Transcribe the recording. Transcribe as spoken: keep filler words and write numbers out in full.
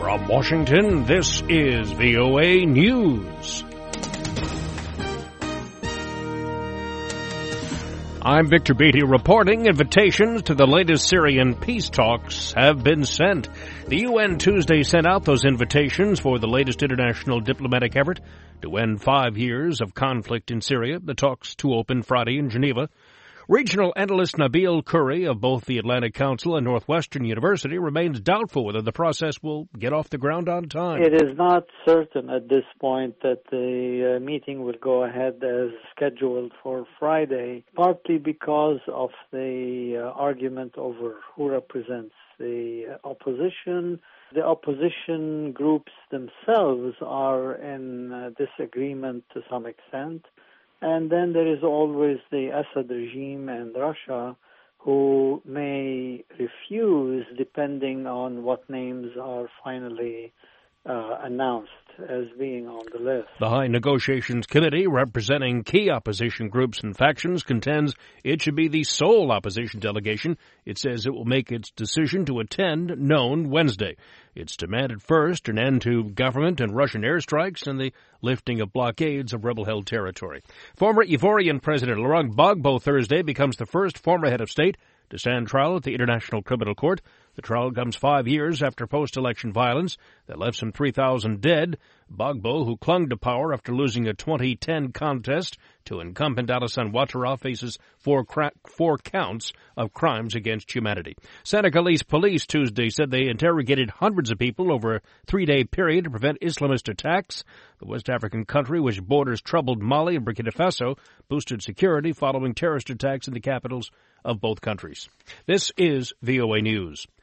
From Washington, this is V O A News. I'm Victor Beatty reporting. Invitations to the latest Syrian peace talks have been sent. The U N Tuesday sent out those invitations for the latest international diplomatic effort to end five years of conflict in Syria. The talks to open Friday in Geneva. Regional analyst Nabil Curry of both the Atlantic Council and Northwestern University remains doubtful whether the process will get off the ground on time. It is not certain at this point that the uh, meeting will go ahead as scheduled for Friday, partly because of the uh, argument over who represents the opposition. The opposition groups themselves are in uh, disagreement to some extent. And then there is always the Assad regime and Russia who may refuse depending on what names are finally uh, announced as being on the list. The High Negotiations Committee, representing key opposition groups and factions, contends it should be the sole opposition delegation. It says it will make its decision to attend known Wednesday. It's demanded first an end to government and Russian airstrikes and the lifting of blockades of rebel-held territory. Former Ivorian President Laurent Gbagbo Thursday becomes the first former head of state to stand trial at the International Criminal Court. The trial comes five years after post-election violence that left some three thousand dead. Gbagbo, who clung to power after losing a twenty ten contest to incumbent Alassane Ouattara, faces four, cra- four counts of crimes against humanity. Senegalese police Tuesday said they interrogated hundreds of people over a three-day period to prevent Islamist attacks. The West African country, which borders troubled Mali and Burkina Faso, boosted security following terrorist attacks in the capitals of both countries. This is V O A News.